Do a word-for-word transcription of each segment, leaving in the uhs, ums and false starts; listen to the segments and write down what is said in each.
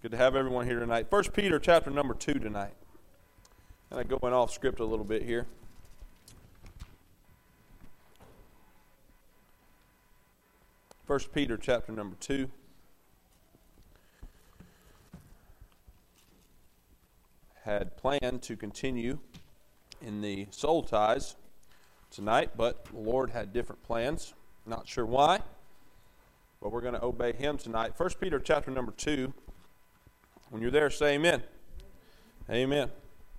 Good to have everyone here tonight. First Peter chapter number two tonight. And I'm going off script a little bit here. First Peter chapter number two. Had planned to continue in the soul ties tonight, but the Lord had different plans. Not sure why, but we're going to obey Him tonight. First Peter chapter number two. When you're there, say amen. Amen.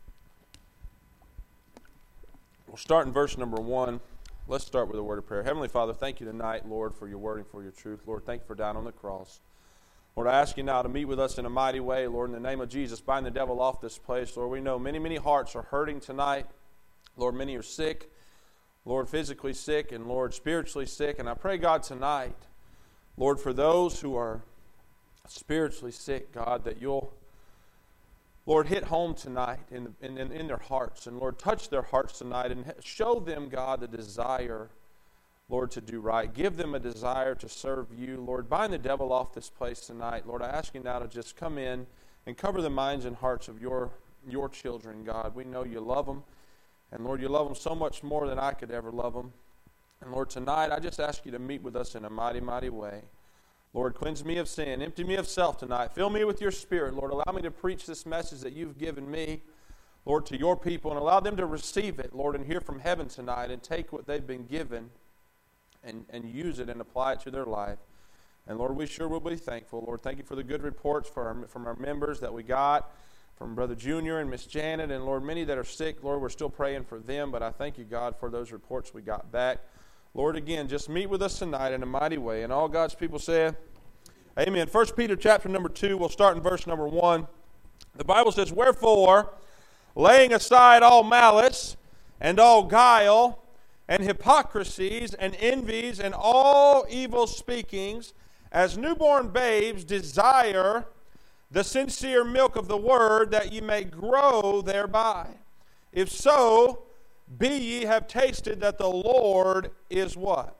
We'll start in verse number one. Let's start with a word of prayer. Heavenly Father, thank you tonight, Lord, for your word and for your truth. Lord, thank you for dying on the cross. Lord, I ask you now to meet with us in a mighty way. Lord, in the name of Jesus, bind the devil off this place. Lord, we know many, many hearts are hurting tonight. Lord, many are sick. Lord, physically sick and, Lord, spiritually sick. And I pray, God, tonight, Lord, for those who are spiritually sick, God, that you'll, Lord, hit home tonight in, in, in their hearts. And, Lord, touch their hearts tonight and show them, God, the desire, Lord, to do right. Give them a desire to serve you. Lord, bind the devil off this place tonight. Lord, I ask you now to just come in and cover the minds and hearts of your, your children, God. We know you love them. And, Lord, you love them so much more than I could ever love them. And, Lord, tonight I just ask you to meet with us in a mighty, mighty way. Lord, cleanse me of sin. Empty me of self tonight. Fill me with your Spirit. Lord, allow me to preach this message that you've given me, Lord, to your people, and allow them to receive it, Lord, and hear from heaven tonight and take what they've been given and, and use it and apply it to their life. And, Lord, we sure will be thankful. Lord, thank you for the good reports for our, from our members that we got, from Brother Junior and Miss Janet, and, Lord, many that are sick. Lord, we're still praying for them, but I thank you, God, for those reports we got back. Lord, again, just meet with us tonight in a mighty way. And all God's people said, amen. First Peter chapter number two, we'll start in verse number one. The Bible says, wherefore, laying aside all malice and all guile and hypocrisies and envies and all evil speakings, as newborn babes desire the sincere milk of the word, that ye may grow thereby. If so, be ye have tasted that the Lord is what?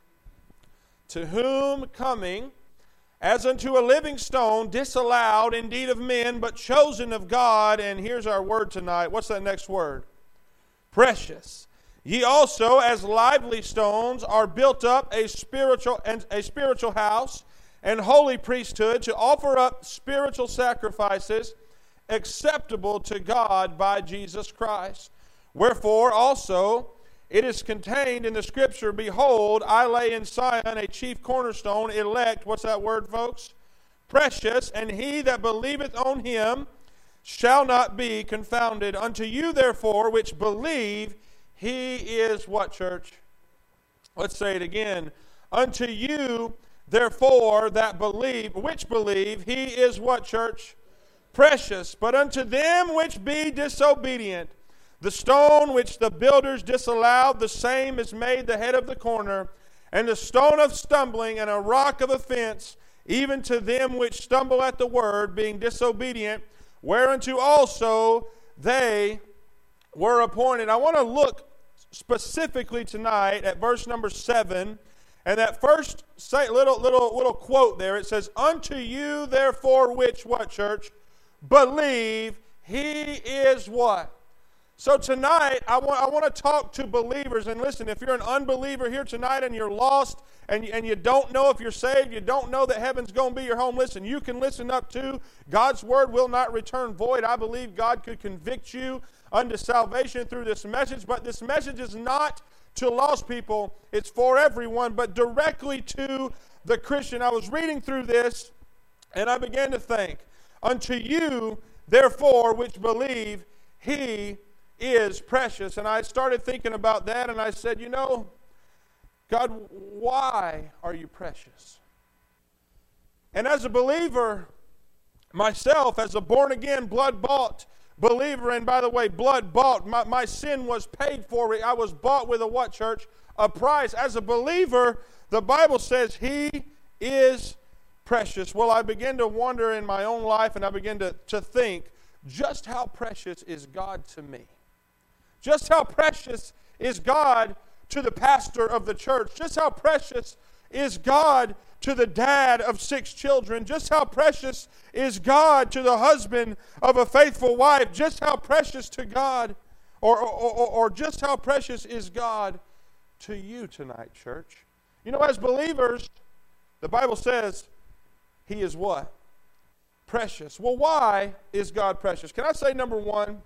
To whom coming as unto a living stone, disallowed indeed of men, but chosen of God. And here's our word tonight. What's that next word? Precious. Ye also, as lively stones, are built up a spiritual and a spiritual house and holy priesthood, to offer up spiritual sacrifices acceptable to God by Jesus Christ. Wherefore also it is contained in the Scripture, behold, I lay in Zion a chief cornerstone, elect. What's that word, folks? Precious, and he that believeth on him shall not be confounded. Unto you, therefore, which believe, he is what, church? Let's say it again. Unto you, therefore, that believe, which believe, he is what, church? Precious. But unto them which be disobedient, the stone which the builders disallowed, the same is made the head of the corner, and the stone of stumbling and a rock of offense, even to them which stumble at the word, being disobedient, whereunto also they were appointed. I want to look specifically tonight at verse number seven, and that first say, little, little, little quote there. It says, unto you therefore which, what, church? Believe, he is what? So tonight, I want, I want to talk to believers. And listen, if you're an unbeliever here tonight and you're lost and, and you don't know if you're saved, you don't know that heaven's going to be your home, listen, you can listen up to God's word will not return void. I believe God could convict you unto salvation through this message. But this message is not to lost people. It's for everyone, but directly to the Christian. I was reading through this and I began to think, unto you, therefore, which believe, he is precious. And I started thinking about that, and I said, you know, God, why are you precious? And as a believer myself, as a born-again, blood-bought believer, and by the way, blood-bought, my, my sin was paid for. I was bought with a what, church? A price. As a believer, the Bible says he is precious. Well, I began to wonder in my own life, and I began to, to think, just how precious is God to me? Just how precious is God to the pastor of the church? Just how precious is God to the dad of six children? Just how precious is God to the husband of a faithful wife? Just how precious to God, or, or, or, or just how precious is God to you tonight, church? You know, as believers, the Bible says He is what? Precious. Well, why is God precious? Can I say, number one,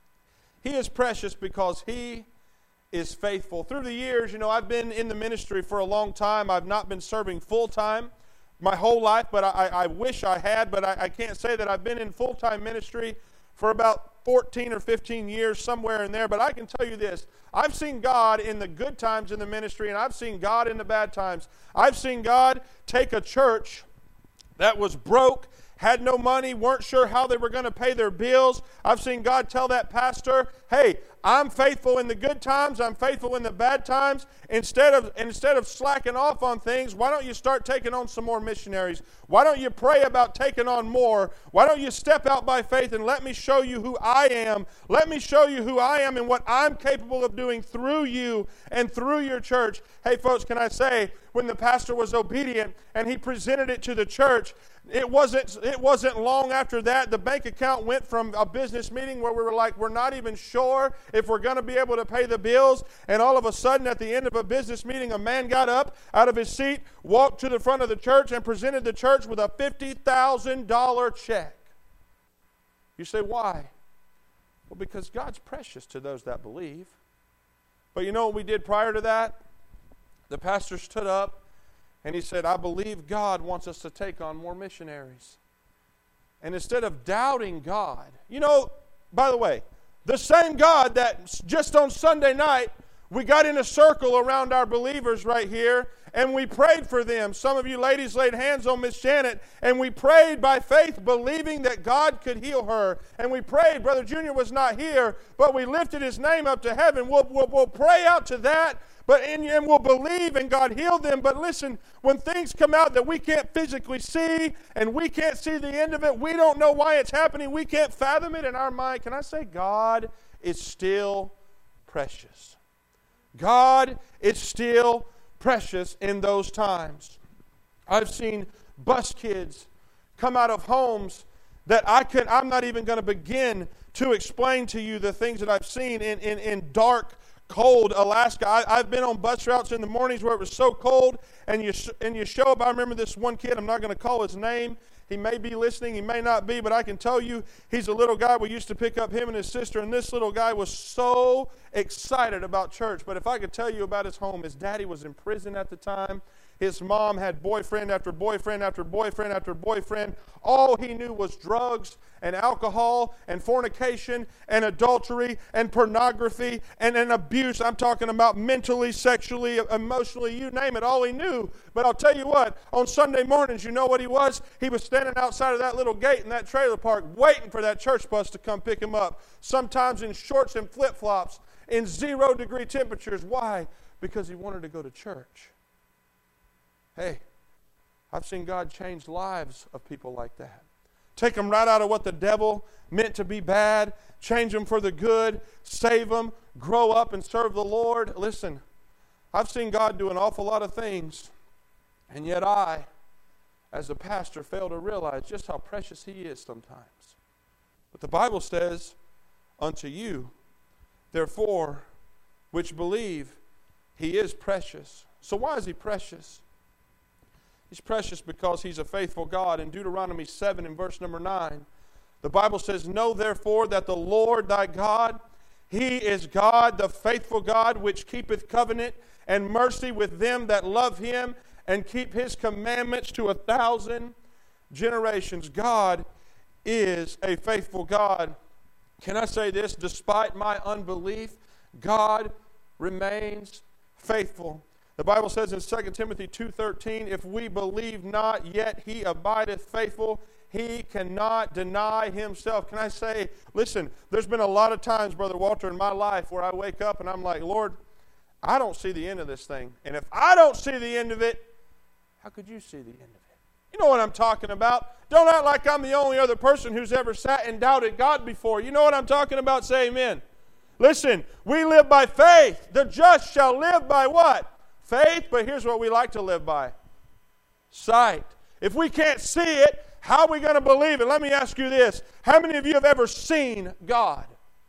He is precious because He is faithful. Through the years, you know, I've been in the ministry for a long time. I've not been serving full-time my whole life, but I, I wish I had, but I, I can't say that I've been in full-time ministry for about fourteen or fifteen years, somewhere in there. But I can tell you this, I've seen God in the good times in the ministry, and I've seen God in the bad times. I've seen God take a church that was broke, had no money, weren't sure how they were going to pay their bills. I've seen God tell that pastor, hey, I'm faithful in the good times, I'm faithful in the bad times. Instead of, instead of slacking off on things, why don't you start taking on some more missionaries? Why don't you pray about taking on more? Why don't you step out by faith and let me show you who I am? Let me show you who I am and what I'm capable of doing through you and through your church. Hey folks, can I say, when the pastor was obedient and he presented it to the church, It wasn't, it wasn't long after that, the bank account went from a business meeting where we were like, we're not even sure if we're going to be able to pay the bills. And all of a sudden, at the end of a business meeting, a man got up out of his seat, walked to the front of the church, and presented the church with a fifty thousand dollars check. You say, why? Well, because God's precious to those that believe. But you know what we did prior to that? The pastor stood up and he said, I believe God wants us to take on more missionaries. And instead of doubting God, you know, by the way, the same God that just on Sunday night, we got in a circle around our believers right here, and we prayed for them. Some of you ladies laid hands on Miss Janet, and we prayed by faith, believing that God could heal her. And we prayed, Brother Junior was not here, but we lifted his name up to heaven. We'll, we'll, we'll pray out to that, but in, and we'll believe, and God healed them. But listen, when things come out that we can't physically see, and we can't see the end of it, we don't know why it's happening, we can't fathom it in our mind. Can I say God is still precious? God is still precious in those times. I've seen bus kids come out of homes that I can, I'm not even going to begin to explain to you the things that I've seen in, in, in dark, cold Alaska. I, I've been on bus routes in the mornings where it was so cold, and you, and you show up. I remember this one kid, I'm not going to call his name. He may be listening, he may not be, but I can tell you he's a little guy. We used to pick up him and his sister, and this little guy was so excited about church. But if I could tell you about his home, his daddy was in prison at the time. His mom had boyfriend after boyfriend after boyfriend after boyfriend. All he knew was drugs and alcohol and fornication and adultery and pornography and, and abuse. I'm talking about mentally, sexually, emotionally, you name it, all he knew. But I'll tell you what, on Sunday mornings, you know what he was? He was standing outside of that little gate in that trailer park waiting for that church bus to come pick him up, sometimes in shorts and flip-flops in zero degree temperatures. Why? Because he wanted to go to church. Hey, I've seen God change lives of people like that. Take them right out of what the devil meant to be bad, change them for the good, save them, grow up and serve the Lord. Listen, I've seen God do an awful lot of things, and yet I, as a pastor, fail to realize just how precious He is sometimes. But the Bible says, unto you, therefore, which believe, He is precious. So why is He precious? He's precious because He's a faithful God. In Deuteronomy seven and verse number nine, the Bible says, know therefore that the Lord thy God, He is God, the faithful God, which keepeth covenant and mercy with them that love Him and keep His commandments to a thousand generations. God is a faithful God. Can I say this? Despite my unbelief, God remains faithful. The Bible says in Second Timothy two thirteen, if we believe not, yet He abideth faithful. He cannot deny Himself. Can I say, listen, there's been a lot of times, Brother Walter, in my life where I wake up and I'm like, Lord, I don't see the end of this thing. And if I don't see the end of it, how could you see the end of it? You know what I'm talking about. Don't act like I'm the only other person who's ever sat and doubted God before. You know what I'm talking about? Say amen. Listen, we live by faith. The just shall live by what? faith, but here's what we like to live by. Sight. If we can't see it, how are we going to believe it? Let me ask you this. How many of you have ever seen God?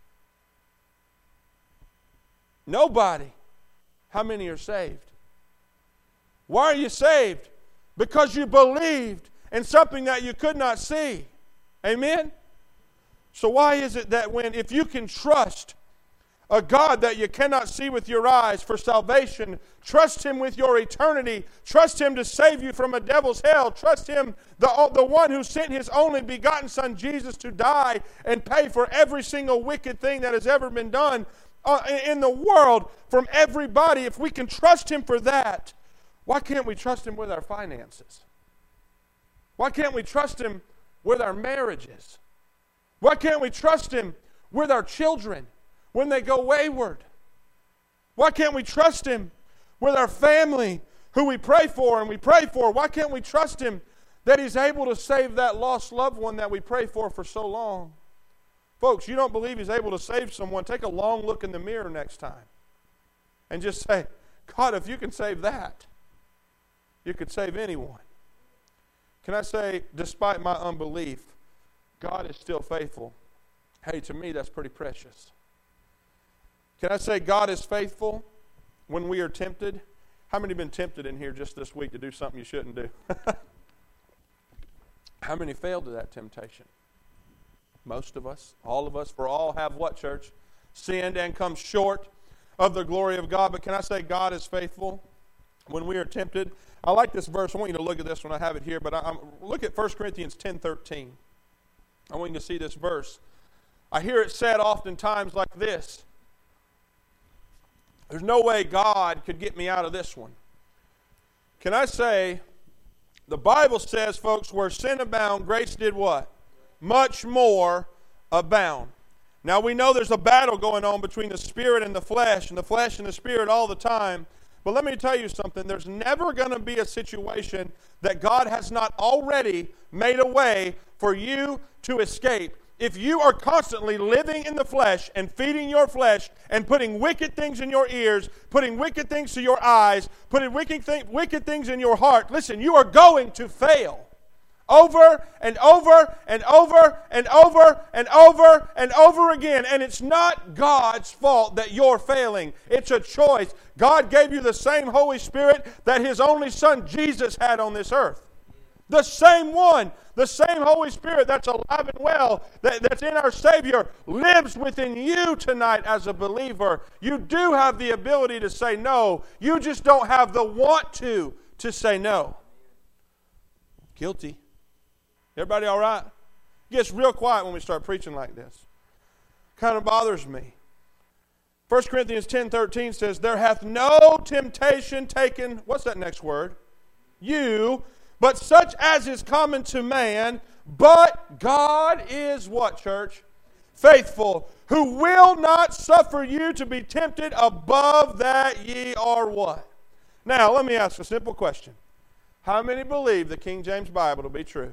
Nobody. How many are saved? Why are you saved? Because you believed in something that you could not see. Amen? So why is it that when, if you can trust a God that you cannot see with your eyes for salvation, trust Him with your eternity, trust Him to save you from a devil's hell, trust Him, the, the one who sent His only begotten Son Jesus to die and pay for every single wicked thing that has ever been done uh, in the world from everybody, if we can trust Him for that, why can't we trust Him with our finances? Why can't we trust Him with our marriages? Why can't we trust Him with our children when they go wayward? Why can't we trust Him with our family who we pray for and we pray for? Why can't we trust Him that He's able to save that lost loved one that we pray for for so long? Folks, you don't believe He's able to save someone, take a long look in the mirror next time and just say, God, if you can save that, you could save anyone. Can I say, despite my unbelief, God is still faithful? Hey, to me, that's pretty precious. Can I say God is faithful when we are tempted? How many have been tempted in here just this week to do something you shouldn't do? How many failed to that temptation? Most of us, all of us, for all have what, church? Sinned and come short of the glory of God. But can I say God is faithful when we are tempted? I like this verse. I want you to look at this when I have it here. But I, I'm, look at First Corinthians ten thirteen. I want you to see this verse. I hear it said oftentimes like this. There's no way God could get me out of this one. Can I say, the Bible says, folks, where sin abound, grace did what? Much more abound. Now we know there's a battle going on between the spirit and the flesh, and the flesh and the spirit all the time. But let me tell you something. There's never going to be a situation that God has not already made a way for you to escape. If you are constantly living in the flesh and feeding your flesh and putting wicked things in your ears, putting wicked things to your eyes, putting wicked, th- wicked things in your heart, listen, you are going to fail. Over and over and over and over and over and over again. And it's not God's fault that you're failing. It's a choice. God gave you the same Holy Spirit that His only Son Jesus had on this earth. The same one, the same Holy Spirit that's alive and well, that, that's in our Savior, lives within you tonight as a believer. You do have the ability to say no. You just don't have the want to to say no. Guilty. Everybody all right? It gets real quiet when we start preaching like this. Kind of bothers me. First Corinthians ten thirteen says, there hath no temptation taken, what's that next word? You, but such as is common to man, but God is what, church? Faithful, who will not suffer you to be tempted above that ye are what? Now, let me ask a simple question. How many believe the King James Bible to be true?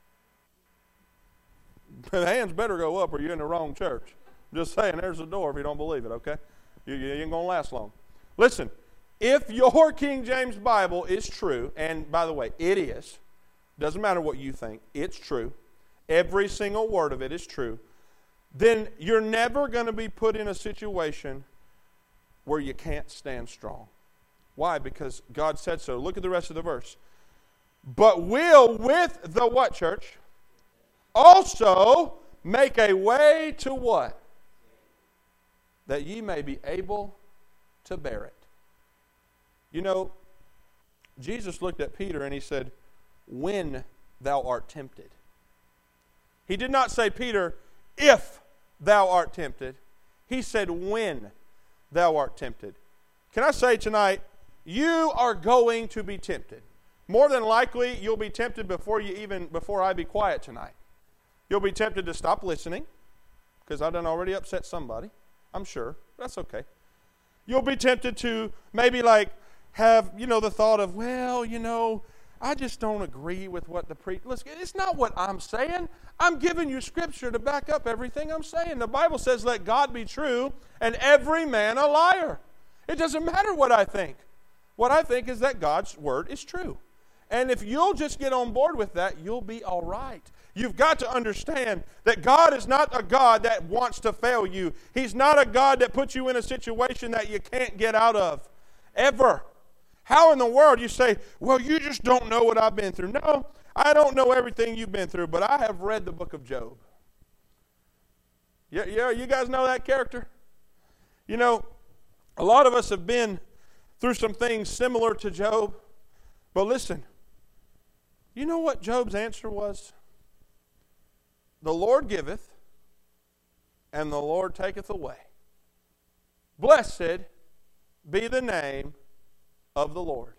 The hands better go up or you're in the wrong church. I'm just saying, there's the door if you don't believe it, okay? You, you ain't going to last long. Listen, if your King James Bible is true, and by the way, it is, doesn't matter what you think, it's true, every single word of it is true, then you're never going to be put in a situation where you can't stand strong. Why? Because God said so. Look at the rest of the verse. But will with the what, church? Also make a way to what? That ye may be able to bear it. You know, Jesus looked at Peter and He said, when thou art tempted. He did not say, Peter, if thou art tempted. He said, when thou art tempted. Can I say tonight, you are going to be tempted. More than likely, you'll be tempted before you even before I be quiet tonight. You'll be tempted to stop listening, because I done already upset somebody. I'm sure. That's okay. You'll be tempted to maybe like have, you know, the thought of, well, you know, I just don't agree with what the preacher... Listen, it's not what I'm saying. I'm giving you Scripture to back up everything I'm saying. The Bible says, let God be true and every man a liar. It doesn't matter what I think. what I think is that God's word is true. And if you'll just get on board with that, you'll be all right. You've got to understand that God is not a God that wants to fail you. He's not a God that puts you in a situation that you can't get out of, ever. How in the world you say, well, you just don't know what I've been through. No, I don't know everything you've been through, but I have read the book of Job. Yeah, yeah, you guys know that character? You know, a lot of us have been through some things similar to Job, but listen, you know what Job's answer was? The Lord giveth, and the Lord taketh away. Blessed be the name of the Lord.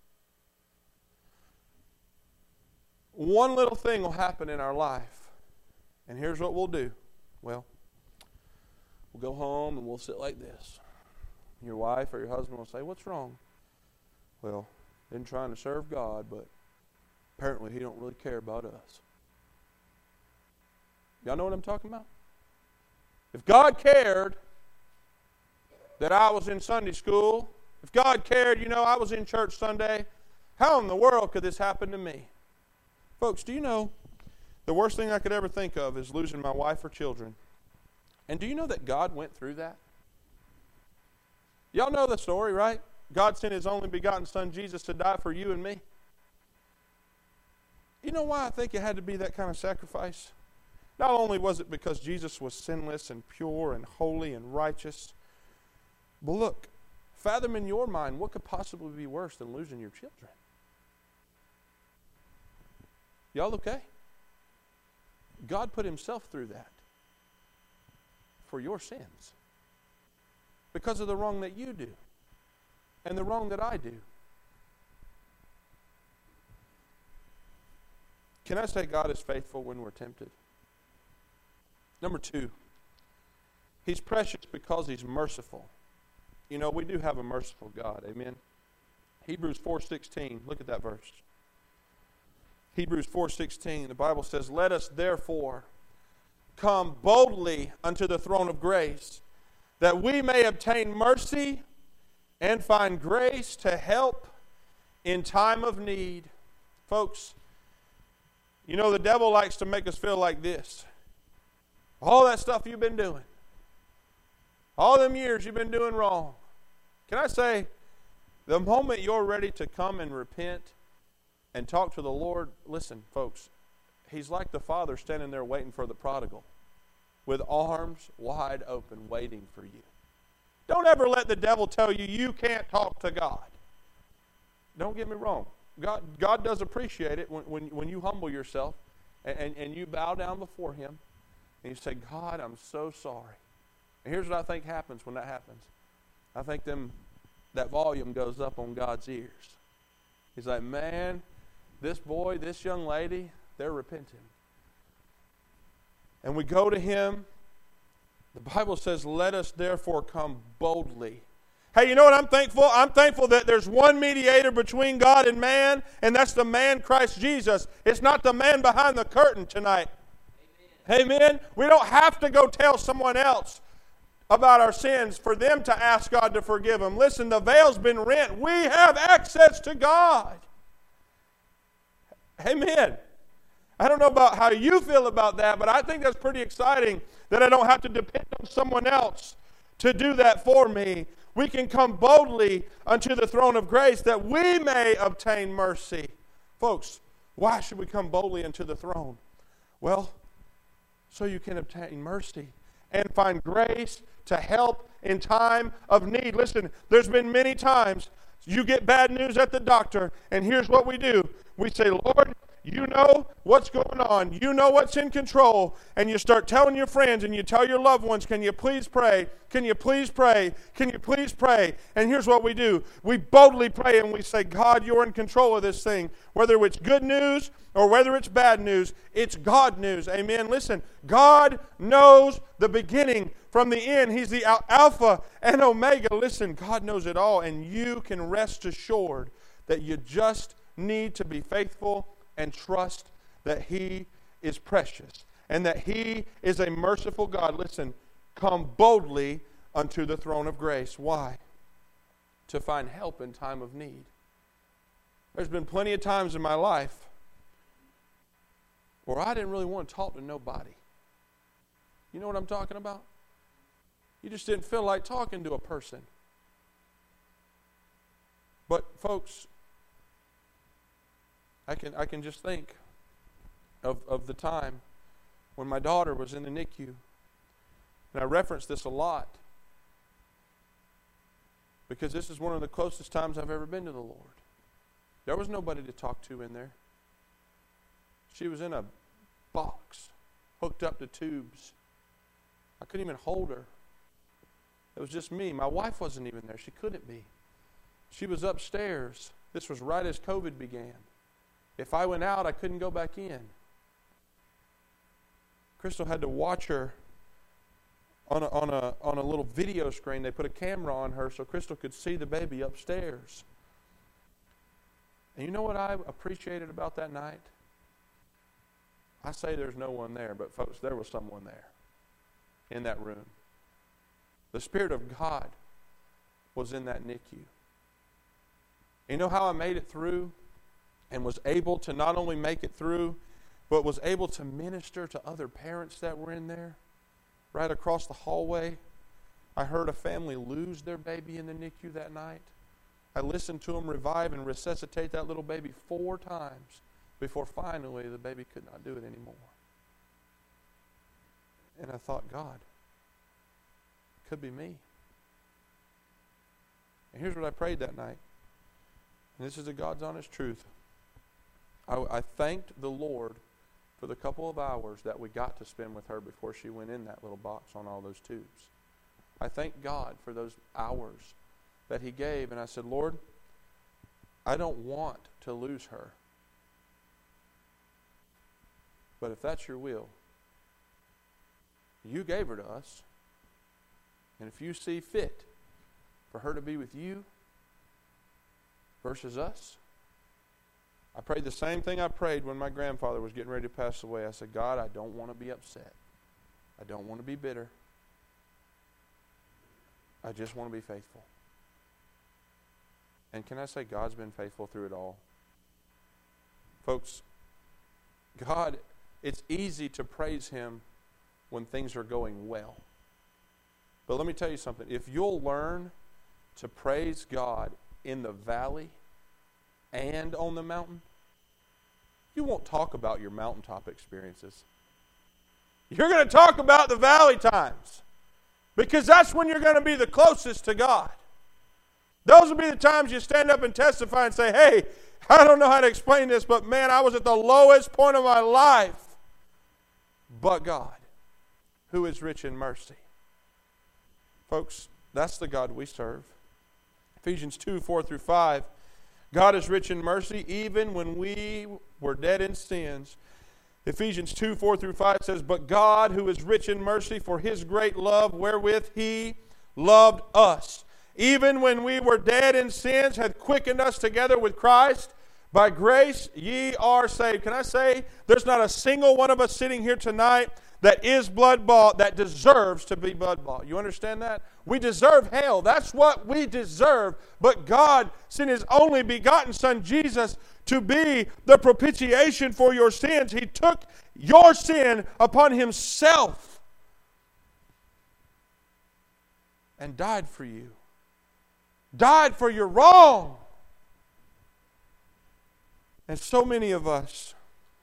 One little thing will happen in our life, and here's what we'll do. Well, we'll go home and we'll sit like this. Your wife or your husband will say, what's wrong? Well, been trying to serve God, but apparently He don't really care about us. Y'all know what I'm talking about? If God cared that I was in Sunday school, if God cared, you know, I was in church Sunday, how in the world could this happen to me? Folks, do you know the worst thing I could ever think of is losing my wife or children? And do you know that God went through that? Y'all know the story, right? God sent His only begotten Son, Jesus, to die for you and me. You know why I think it had to be that kind of sacrifice? Not only was it because Jesus was sinless and pure and holy and righteous, but look, fathom in your mind what could possibly be worse than losing your children. Y'all okay? God put Himself through that for your sins because of the wrong that you do and the wrong that I do. Can I say God is faithful when we're tempted? Number two, He's precious because He's merciful. You know, we do have a merciful God. Amen. Hebrews four sixteen. Look at that verse. Hebrews four sixteen. The Bible says, let us therefore come boldly unto the throne of grace, that we may obtain mercy and find grace to help in time of need. Folks, you know, the devil likes to make us feel like this. All that stuff you've been doing, all them years you've been doing wrong. Can I say, the moment you're ready to come and repent and talk to the Lord, listen, folks, He's like the Father standing there waiting for the prodigal with arms wide open waiting for you. Don't ever let the devil tell you you can't talk to God. Don't get me wrong. God, God does appreciate it when, when, when you humble yourself and, and, and you bow down before Him and you say, God, I'm so sorry. And here's what I think happens when that happens. I think them that volume goes up on God's ears. He's like, man, this boy, this young lady, they're repenting. And we go to Him. The Bible says, let us therefore come boldly. Hey, you know what I'm thankful? I'm thankful that there's one mediator between God and man, and that's the man Christ Jesus. It's not the man behind the curtain tonight. Amen. Amen. We don't have to go tell someone else about our sins for them to ask God to forgive them. Listen, the veil's been rent. We have access to God. Amen. I don't know about how you feel about that, but I think that's pretty exciting that I don't have to depend on someone else to do that for me. We can come boldly unto the throne of grace that we may obtain mercy. Folks, why should we come boldly unto the throne? Well, so you can obtain mercy and find grace to help in time of need. Listen, there's been many times you get bad news at the doctor, and here's what we do. We say, Lord, you know what's going on. You know what's in control. And you start telling your friends and you tell your loved ones, can you please pray? Can you please pray? Can you please pray? And here's what we do. We boldly pray and we say, God, you're in control of this thing. Whether it's good news or whether it's bad news, it's God news. Amen. Listen, God knows the beginning from the end. He's the Alpha and Omega. Listen, God knows it all. And you can rest assured that you just need to be faithful and trust that He is precious and that He is a merciful God. Listen, come boldly unto the throne of grace. Why? to find help in time of need. There's been plenty of times in my life where I didn't really want to talk to nobody. You know what I'm talking about? You just didn't feel like talking to a person. But folks, I can I can just think of, of the time when my daughter was in the N I C U. And I reference this a lot because this is one of the closest times I've ever been to the Lord. There was nobody to talk to in there. She was in a box, hooked up to tubes. I couldn't even hold her. It was just me. My wife wasn't even there. She couldn't be. She was upstairs. This was right as COVID began. If I went out, I couldn't go back in. Crystal had to watch her on a, on a, on a little video screen. They put a camera on her so Crystal could see the baby upstairs. And you know what I appreciated about that night? I say there's no one there, but folks, there was someone there in that room. The Spirit of God was in that N I C U. You know how I made it through and was able to not only make it through, but was able to minister to other parents that were in there? Right across the hallway, I heard a family lose their baby in the N I C U that night. I listened to them revive and resuscitate that little baby four times before finally the baby could not do it anymore. And I thought, God, it could be me. And here's what I prayed that night. And this is the God's honest truth. I, I thanked the Lord for the couple of hours that we got to spend with her before she went in that little box on all those tubes. I thank God for those hours that He gave. And I said, Lord, I don't want to lose her. But if that's your will, you gave her to us. And if you see fit for her to be with you versus us, I prayed the same thing I prayed when my grandfather was getting ready to pass away. I said, God, I don't want to be upset. I don't want to be bitter. I just want to be faithful. And can I say God's been faithful through it all? Folks, God, it's easy to praise Him when things are going well. But let me tell you something. If you'll learn to praise God in the valley and on the mountain, you won't talk about your mountaintop experiences. You're going to talk about the valley times because that's when you're going to be the closest to God. Those will be the times you stand up and testify and say, hey, I don't know how to explain this, but man, I was at the lowest point of my life. But God, who is rich in mercy. Folks, that's the God we serve. Ephesians two, four through five. God is rich in mercy even when we were dead in sins. Ephesians two, four through five says, but God, who is rich in mercy for His great love wherewith He loved us, even when we were dead in sins, hath quickened us together with Christ. By grace ye are saved. Can I say, there's not a single one of us sitting here tonight that is blood-bought, that deserves to be blood-bought. You understand that? We deserve hell. That's what we deserve. But God sent His only begotten Son, Jesus, to be the propitiation for your sins. He took your sin upon Himself and died for you. Died for your wrong. And so many of us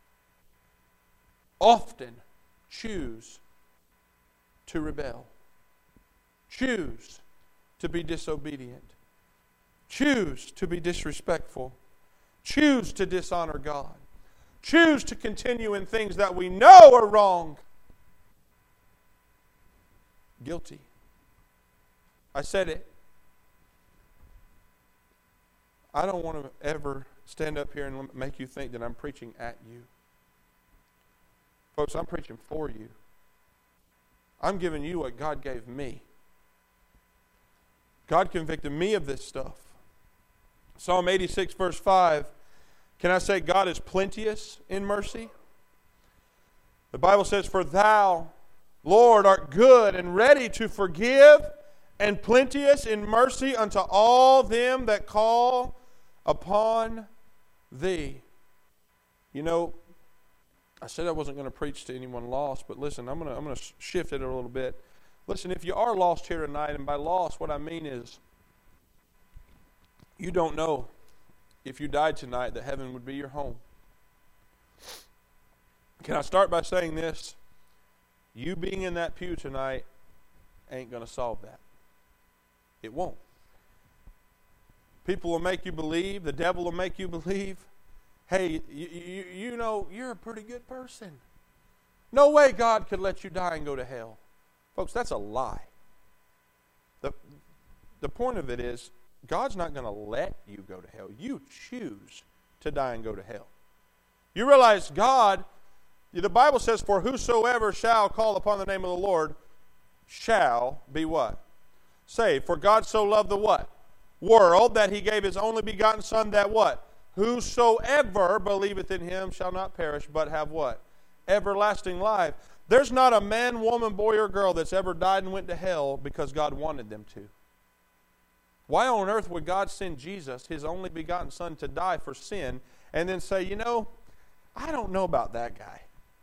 often choose to rebel, choose to be disobedient, choose to be disrespectful, choose to dishonor God, choose to continue in things that we know are wrong. Guilty. I said it. I don't want to ever stand up here and make you think that I'm preaching at you. Folks, I'm preaching for you. I'm giving you what God gave me. God convicted me of this stuff. Psalm eighty-six, verse five. Can I say God is plenteous in mercy? The Bible says, for thou, Lord, art good and ready to forgive and plenteous in mercy unto all them that call upon thee. You know, I said I wasn't going to preach to anyone lost, but listen, I'm going to I'm going to shift it a little bit. Listen, if you are lost here tonight, and by lost, what I mean is you don't know if you died tonight that heaven would be your home. Can I start by saying this? You being in that pew tonight ain't going to solve that. It won't. People will make you believe, the devil will make you believe, hey, you, you, you know, you're a pretty good person. No way God could let you die and go to hell. Folks, that's a lie. The, the point of it is, God's not going to let you go to hell. You choose to die and go to hell. You realize God, the Bible says, for whosoever shall call upon the name of the Lord shall be what? Saved. For God so loved the what? World, that he gave his only begotten Son, that what? Whosoever believeth in him shall not perish, but have what? Everlasting life. There's not a man, woman, boy, or girl that's ever died and went to hell because God wanted them to. Why on earth would God send Jesus, his only begotten Son, to die for sin, and then say, you know, I don't know about that guy.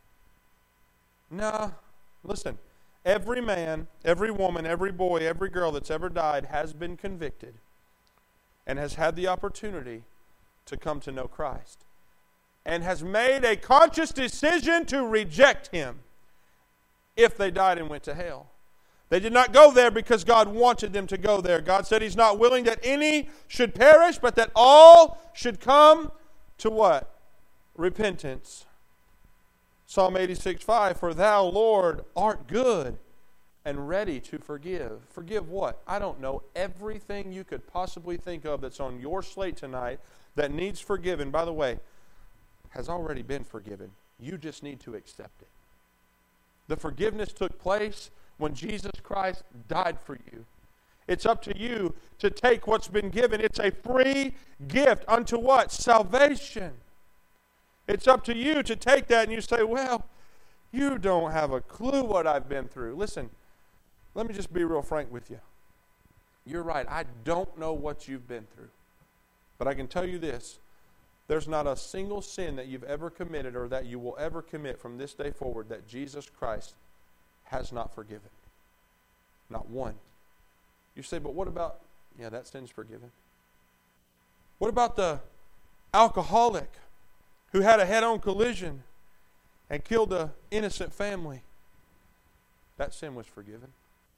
No, listen, every man, every woman, every boy, every girl that's ever died has been convicted and has had the opportunity to come to know Christ and has made a conscious decision to reject him if they died and went to hell. They did not go there because God wanted them to go there. God said he's not willing that any should perish, but that all should come to what? Repentance. Psalm eighty-six five, for thou, Lord, art good and ready to forgive. Forgive what? I don't know. Everything you could possibly think of that's on your slate tonight that needs forgiven, by the way, has already been forgiven. You just need to accept it. The forgiveness took place when Jesus Christ died for you. It's up to you to take what's been given. It's a free gift unto what? Salvation. It's up to you to take that and you say, well, you don't have a clue what I've been through. Listen, let me just be real frank with you. You're right. I don't know what you've been through. But I can tell you this. There's not a single sin that you've ever committed or that you will ever commit from this day forward that Jesus Christ has not forgiven. Not one. You say, but what about, yeah, that sin's forgiven. What about the alcoholic who had a head-on collision and killed an innocent family? That sin was forgiven.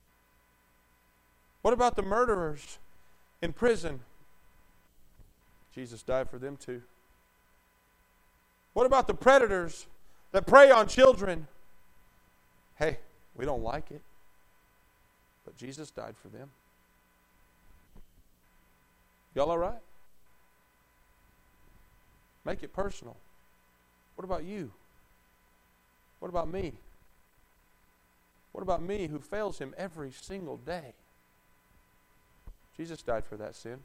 What about the murderers in prison? Jesus died for them too. What about the predators that prey on children? Hey, we don't like it, but Jesus died for them. Y'all all right? Make it personal. What about you? What about me? What about me who fails him every single day? Jesus died for that sin.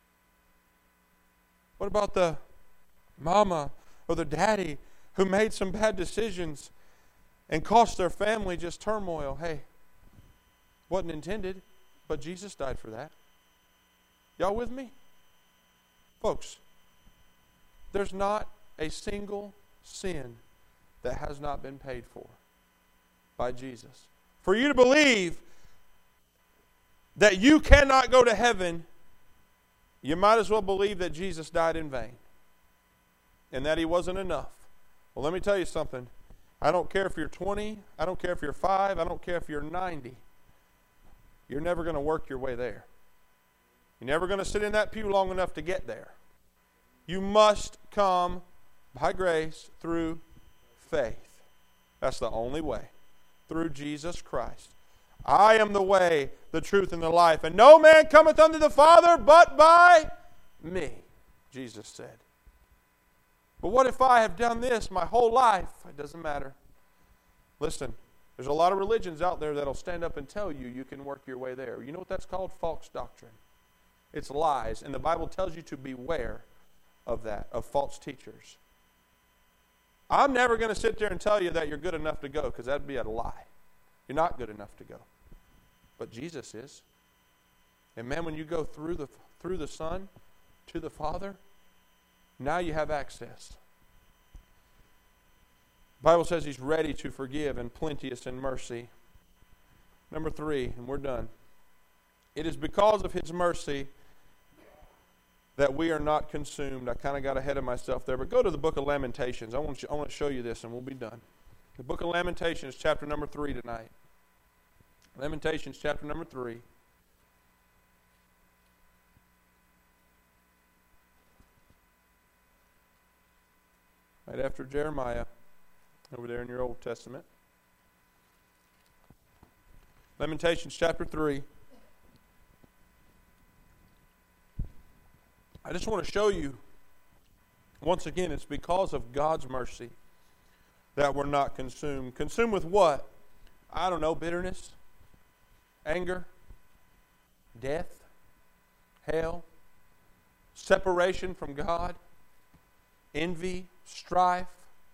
What about the mama or the daddy who made some bad decisions and cost their family just turmoil? Hey, wasn't intended, but Jesus died for that. Y'all with me? Folks, there's not a single sin that has not been paid for by Jesus. For you to believe that you cannot go to heaven, you might as well believe that Jesus died in vain and that he wasn't enough. Well, let me tell you something. I don't care if you're twenty. I don't care if you're five. I don't care if you're ninety. You're never going to work your way there. You're never going to sit in that pew long enough to get there. You must come by grace through faith. That's the only way. Through Jesus Christ. I am the way, the truth, and the life. And no man cometh unto the Father but by me, Jesus said. But what if I have done this my whole life? It doesn't matter. Listen, there's a lot of religions out there that'll stand up and tell you you can work your way there. You know what that's called? False doctrine. It's lies. And the Bible tells you to beware of that, of false teachers. I'm never going to sit there and tell you that you're good enough to go, because that'd be a lie. You're not good enough to go. But Jesus is. And man, when you go through the through the Son to the Father, now you have access. The Bible says He's ready to forgive and plenteous in mercy. Number three, and we're done. It is because of His mercy that we are not consumed. I kind of got ahead of myself there, but go to the book of Lamentations. I want, you, I want to show you this, and we'll be done. The book of Lamentations, chapter number three tonight. Lamentations, chapter number three. Right after Jeremiah, over there in your Old Testament. Lamentations, chapter three. I just want to show you, once again, it's because of God's mercy that we're not consumed. Consumed with what? I don't know, bitterness, anger, death, hell, separation from God, envy, strife.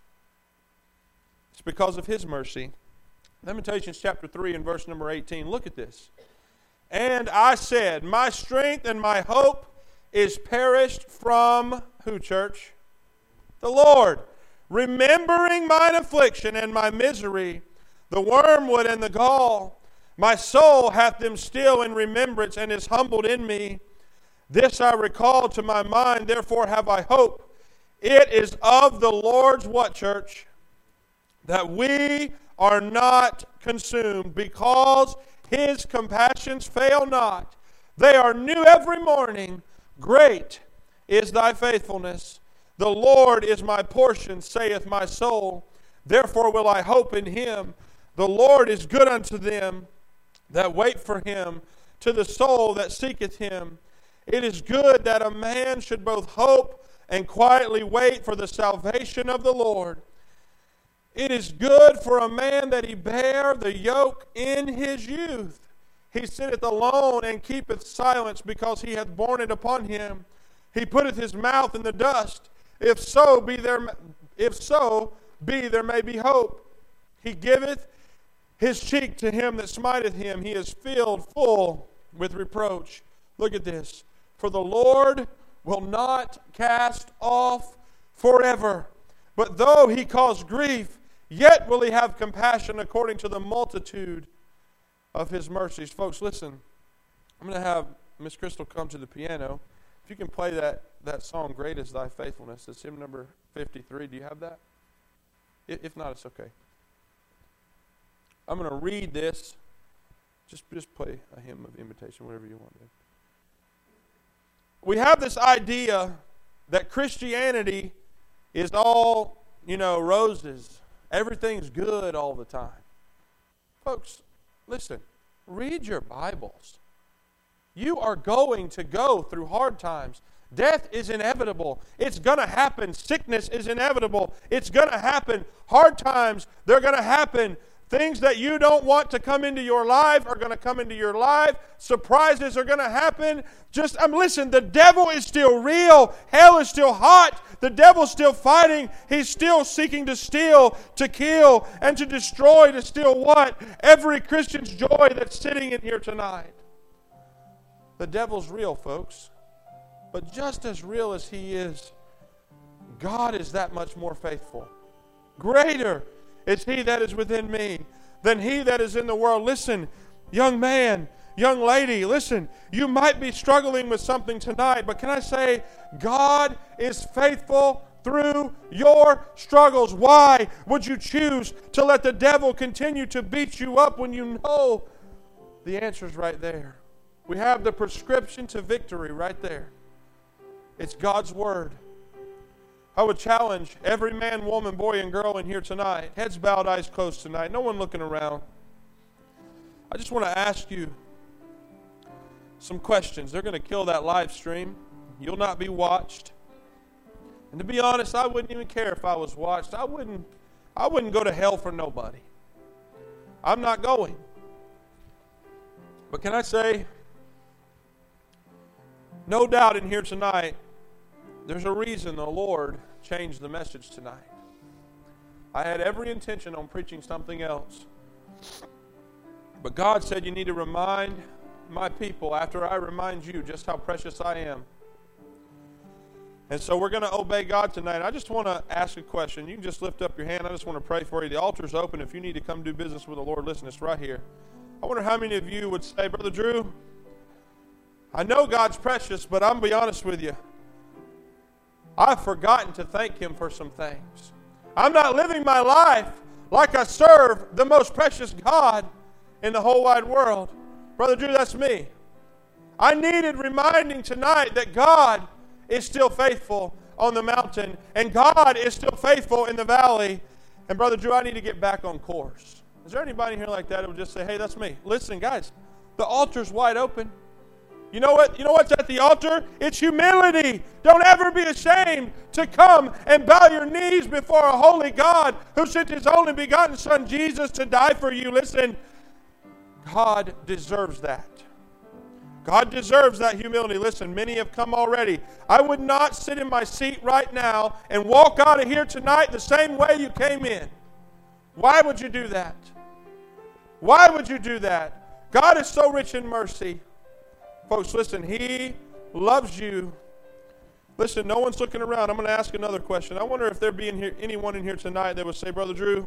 It's because of His mercy. Lamentations chapter three and verse number eighteen. Look at this. And I said, my strength and my hope is perished from, who, church? The Lord. Remembering mine affliction and my misery, the wormwood and the gall, my soul hath them still in remembrance and is humbled in me. This I recall to my mind, therefore have I hope. It is of the Lord's what, church? That we are not consumed, because His compassions fail not. They are new every morning. Great is thy faithfulness. The Lord is my portion, saith my soul. Therefore will I hope in Him. The Lord is good unto them that wait for Him, to the soul that seeketh Him. It is good that a man should both hope and quietly wait for the salvation of the Lord. It is good for a man that he bear the yoke in his youth. He sitteth alone and keepeth silence, because he hath borne it upon him. He putteth his mouth in the dust. If so be there, if so be there may be hope. He giveth his cheek to him that smiteth him. He is filled full with reproach. Look at this. For the Lord will not cast off forever. But though He cause grief, yet will He have compassion according to the multitude of His mercies. Folks, listen. I'm going to have Miss Crystal come to the piano. If you can play that, that song, Great is Thy Faithfulness. It's hymn number fifty-three. Do you have that? If not, it's okay. I'm going to read this. Just, just play a hymn of invitation, whatever you want to. We have this idea that Christianity is all, you know, roses. Everything's good all the time. Folks, listen, read your Bibles. You are going to go through hard times. Death is inevitable. It's going to happen. Sickness is inevitable. It's going to happen. Hard times, they're going to happen. Things that you don't want to come into your life are going to come into your life. Surprises are going to happen. Just, um, listen, the devil is still real. Hell is still hot. The devil's still fighting. He's still seeking to steal, to kill, and to destroy, to steal what? Every Christian's joy that's sitting in here tonight. The devil's real, folks. But just as real as he is, God is that much more faithful. Greater is He that is within me than he that is in the world. Listen, young man, young lady, listen, you might be struggling with something tonight, but can I say, God is faithful through your struggles. Why would you choose to let the devil continue to beat you up when you know the answer's right there? We have the prescription to victory right there. It's God's Word. I would challenge every man, woman, boy, and girl in here tonight. Heads bowed, eyes closed tonight. No one looking around. I just want to ask you some questions. They're going to kill that live stream. You'll not be watched. And to be honest, I wouldn't even care if I was watched. I wouldn't, I wouldn't go to hell for nobody. I'm not going. But can I say, no doubt in here tonight, there's a reason the Lord changed the message tonight. I had every intention on preaching something else. But God said you need to remind my people after I remind you just how precious I am. And so we're going to obey God tonight. I just want to ask a question. You can just lift up your hand. I just want to pray for you. The altar's open. If you need to come do business with the Lord, listen, it's right here. I wonder how many of you would say, Brother Drew, I know God's precious, but I'm going to be honest with you. I've forgotten to thank Him for some things. I'm not living my life like I serve the most precious God in the whole wide world. Brother Drew, that's me. I needed reminding tonight that God is still faithful on the mountain, and God is still faithful in the valley. And Brother Drew, I need to get back on course. Is there anybody here like that who would just say, hey, that's me? Listen, guys, the altar's wide open. You know what? You know what's at the altar? It's humility. Don't ever be ashamed to come and bow your knees before a holy God who sent His only begotten Son, Jesus, to die for you. Listen, God deserves that. God deserves that humility. Listen, many have come already. I would not sit in my seat right now and walk out of here tonight the same way you came in. Why would you do that? Why would you do that? God is so rich in mercy. Folks, listen, He loves you. Listen, no one's looking around. I'm going to ask another question. I wonder if there be in here, anyone in here tonight that would say, Brother Drew,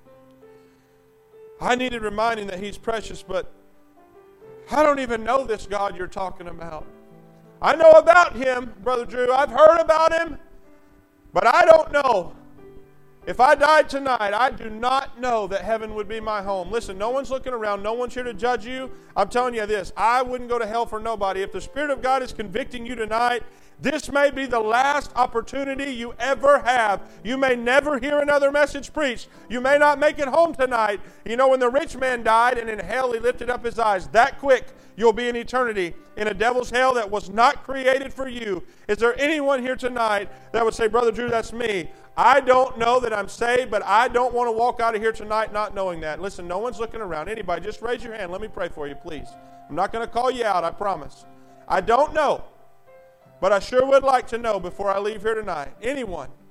I needed reminding that He's precious, but I don't even know this God you're talking about. I know about Him, Brother Drew. I've heard about Him, but I don't know. If I died tonight, I do not know that heaven would be my home. Listen, no one's looking around. No one's here to judge you. I'm telling you this. I wouldn't go to hell for nobody. If the Spirit of God is convicting you tonight, this may be the last opportunity you ever have. You may never hear another message preached. You may not make it home tonight. You know, when the rich man died and in hell he lifted up his eyes, that quick you'll be in eternity in a devil's hell that was not created for you. Is there anyone here tonight that would say, Brother Drew, that's me? I don't know that I'm saved, but I don't want to walk out of here tonight not knowing that. Listen, no one's looking around. Anybody, just raise your hand. Let me pray for you, please. I'm not going to call you out, I promise. I don't know, but I sure would like to know before I leave here tonight. Anyone?